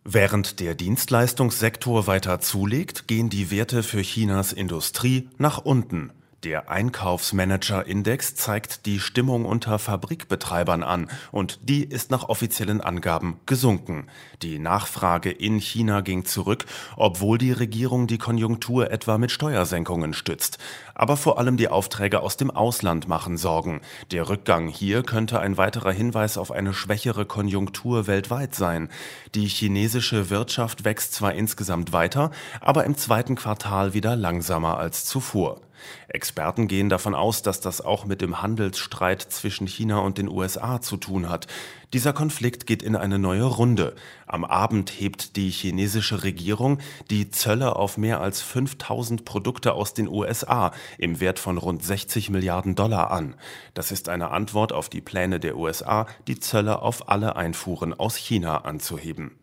Während der Dienstleistungssektor weiter zulegt, gehen die Werte für Chinas Industrie nach unten. Der Einkaufsmanager-Index zeigt die Stimmung unter Fabrikbetreibern an und die ist nach offiziellen Angaben gesunken. Die Nachfrage in China ging zurück, obwohl die Regierung die Konjunktur etwa mit Steuersenkungen stützt. Aber vor allem die Aufträge aus dem Ausland machen Sorgen. Der Rückgang hier könnte ein weiterer Hinweis auf eine schwächere Konjunktur weltweit sein. Die chinesische Wirtschaft wächst zwar insgesamt weiter, aber im zweiten Quartal wieder langsamer als zuvor. Experten gehen davon aus, dass das auch mit dem Handelsstreit zwischen China und den USA zu tun hat. Dieser Konflikt geht in eine neue Runde. Am Abend hebt die chinesische Regierung die Zölle auf mehr als 5000 Produkte aus den USA im Wert von rund 60 Milliarden Dollar an. Das ist eine Antwort auf die Pläne der USA, die Zölle auf alle Einfuhren aus China anzuheben.